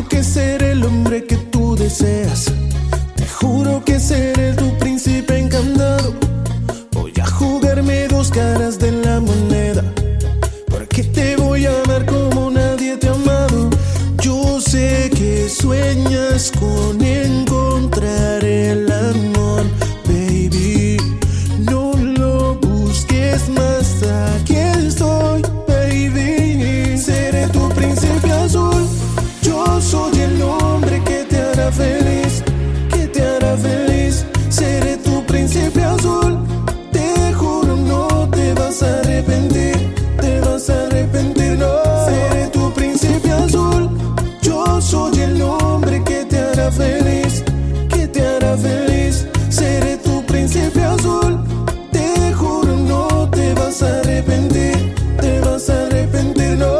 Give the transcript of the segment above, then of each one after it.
juro que seré el hombre que tú deseas. Te juro que seré tu príncipe encantado. Voy a jugarme dos caras de la moneda, porque te voy a amar como nadie te ha amado. Yo sé que sueñas con encontrar el amor, baby. No lo busques más, aquí estoy, baby. Seré tu príncipe azul. Yo soy el hombre que te hará feliz, que te hará feliz. Seré tu príncipe azul. Te juro, no te vas a arrepentir, te vas a arrepentir, no. Seré tu príncipe azul. Yo soy el hombre que te hará feliz, que te hará feliz. Seré tu príncipe azul. Te juro, no te vas a arrepentir, te vas a arrepentir, no.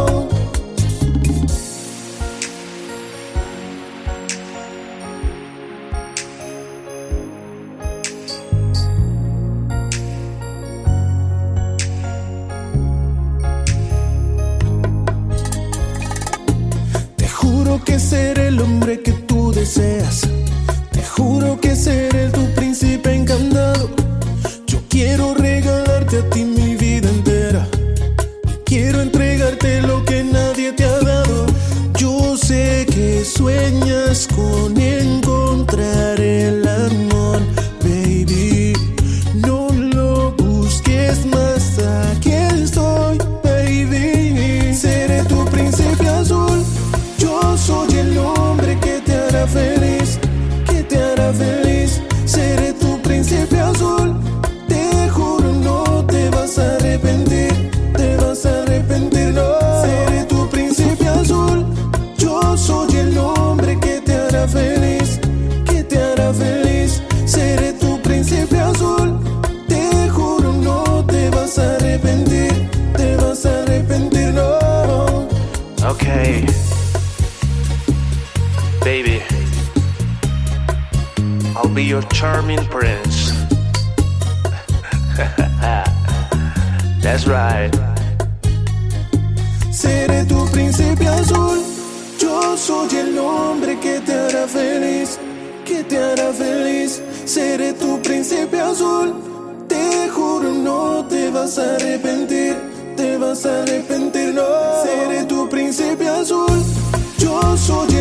Te juro que seré el hombre que tú deseas. Te juro que seré tu príncipe encantado. Yo quiero regalarte a ti mi vida entera. Quiero entregarte lo que nadie te ha dado. Yo sé que sueñas con encontrar el amor, baby. No lo busques más, aquí estoy, baby. Seré tu príncipe azul. Yo soy el hombre que te hará feliz, que te hará feliz. Seré tu príncipe azul. Te juro, no te vas a arrepentir, te vas a arrepentir, no. Seré tu príncipe azul. Yo soy el hombre que te hará feliz, que te hará feliz. Seré tu príncipe azul. Te juro, no te vas a arrepentir, te vas a arrepentir, no. Okay, baby, I'll be your charming prince. That's right. Seré tu príncipe azul. Yo soy el hombre que te hará feliz, que te hará feliz. Seré tu príncipe azul. Te juro, no te vas a arrepentir, te vas a arrepentir, no. Seré tu príncipe azul. Yo soy